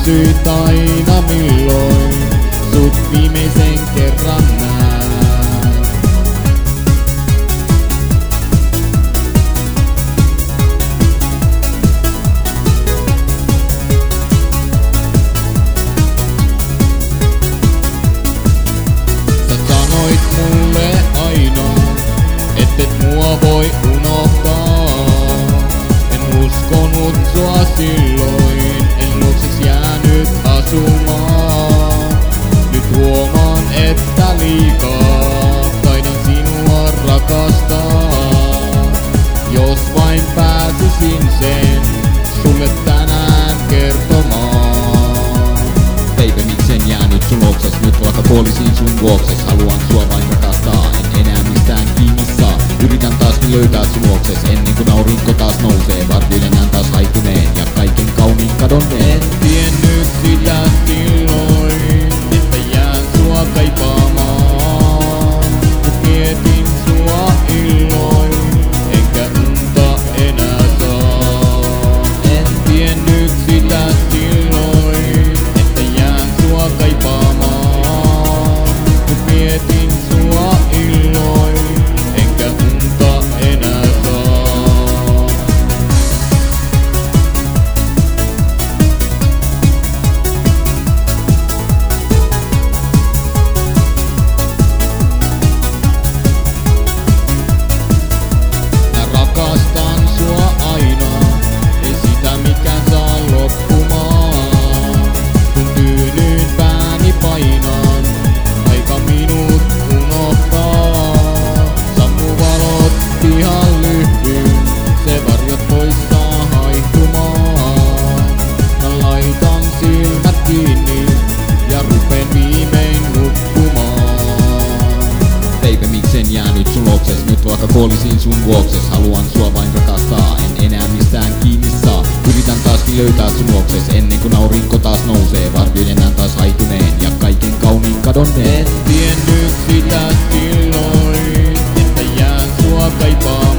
kysyit aina milloin sut viimeisen kerran näen. Sä sanoit mulle aina, ettet mua voi unohtaa. En uskonut sua silloin, en luokses jäänyt asumaan. Nyt huomaan, että liikaa taidan sinua rakastaa. Jos vain pääsisin sen sulle tänään kertomaan. Baby, miksen jäänyt sun luokses? Nyt vaikka kuolisin sun vuokses. Haluan sua vain rakastaa, en enää mistään kiinni saa. Yritän taaskin löytää sun luokses ennen kuin aurinko taas nousee. Vartioidaan taas haituneen ja kaiken kauniin kadonneen. En tiennyt sitä silloin, että jään sua kaipaamaan. Mut mietin sua illoin, enkä unta enää saa. En tiennyt sitä silloin, että jään sua kaipaamaan. Mut mietin sua illoin, enkä unta enää saa. Rakastan sua aina, ei sitä mikään saa loppumaan. Kun tyynyin pääni painan, aika minut unohtaa. Sammu valot pihan lyhdyn, se varjot poistaa haihtumaan. Mä laitan silmät kiinni ja rupen viimein nukkumaan. Baby, miksen jäänyt sun luokses? Nyt vaikka kuolisin sun vuokses. Haluan sua vain rakastaa, en enää mistään kiinni saa. Yritän taaskin löytää sun luokses ennen kuin aurinko taas nousee. Vartioidaan taas haituneen ja kaiken kauniin kadonneen. En tiennyt sitä silloin, että jään sua kaipaamaan.